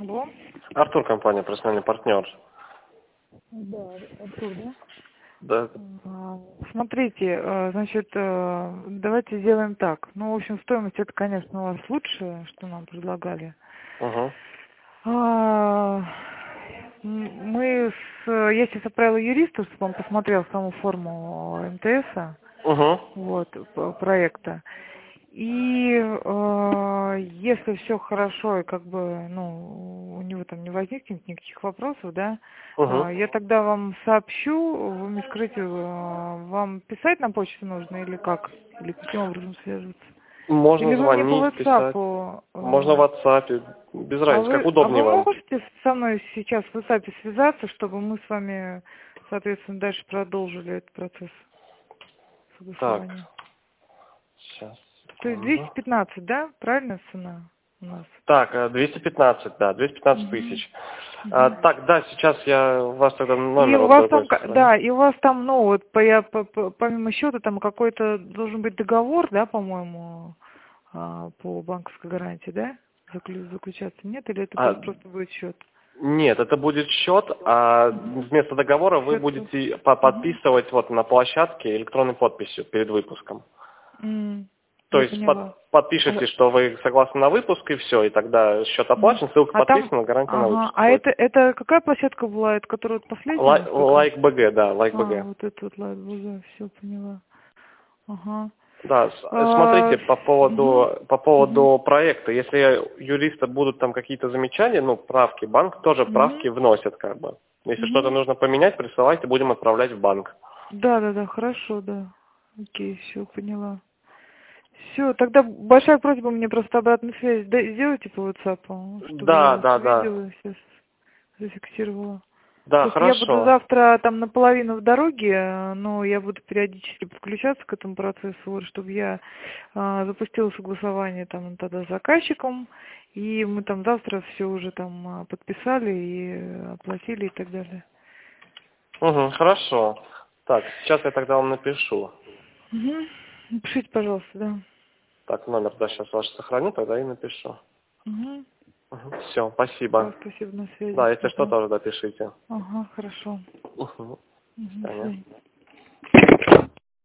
Алло. Артур, компания «Профессиональный партнер». Да, Артур, да? Да. Смотрите, значит, давайте сделаем так. Ну, в общем, стоимость это, конечно, у вас лучше, что нам предлагали. Угу. Я сейчас отправила юристу, чтобы он посмотрел саму форму МТС, Угу. вот, проекта. И если все хорошо и как бы, ну, у него там не возникнет никаких вопросов, да, Угу. я тогда вам сообщу, вы мне скажите, вам писать на почту нужно или как? Или каким образом связываться? Можно Или вы мне по звонить, писать. WhatsApp? Можно в WhatsApp. Без разницы, как А удобнее вы вам. можете со мной сейчас в WhatsApp связаться, чтобы мы с вами, соответственно, дальше продолжили этот процесс Так, согласования? сейчас. То есть Секунду. 215, да? Правильная цена у нас? Так, 215, да, 215 Мгм. тысяч. Мгм. Так, да, сейчас я у вас тогда И номер у вот вас там, другой сохраню. да, и у вас там, ну, вот, помимо счета, там какой-то должен быть договор, да, по-моему, по банковской гарантии, да? Заключаться нет? Или это А, просто будет счет? нет, это будет счет, а Мгм. вместо договора вы Счет. будете Мгм. подписывать вот на площадке электронной подписью перед выпуском. То Я есть поняла. подпишите, что вы согласны на выпуск, и все, и тогда счет Мгм. оплачен, ссылка А там, подписана, гарантия на ага, выпуск а будет. это какая площадка была? Это которая вот последняя, насколько? Лайк БГ, да, лайк БГ. Вот это вот ладно, все поняла. Ага. Да, А, смотрите, мгм, по мгм, поводу проекта, если юриста будут там какие-то замечания, ну, правки, банк тоже правки мгм, вносит, как бы. Если что-то мгм. нужно поменять, присылайте, будем отправлять в банк. Да, хорошо, да. Окей, все, поняла. Все, тогда большая просьба мне просто обратную связь сделайте по WhatsApp, чтобы я Да, вас да, да. увидела, сейчас зафиксировала. Да, Просто я буду хорошо. завтра там наполовину в дороге, но я буду периодически подключаться к этому процессу, вот, чтобы я запустила согласование там тогда с заказчиком, и мы там завтра все уже там подписали и оплатили и так далее. Угу, хорошо. Так, сейчас я тогда вам напишу. Угу. Напишите, пожалуйста, да. Так, номер, да, сейчас ваш сохраню, тогда и напишу. Угу. Все, Да, спасибо. спасибо, на связи. Да, если что, Ага. тоже допишите. Ага, хорошо. Угу. До Угу, до свидания. свидания.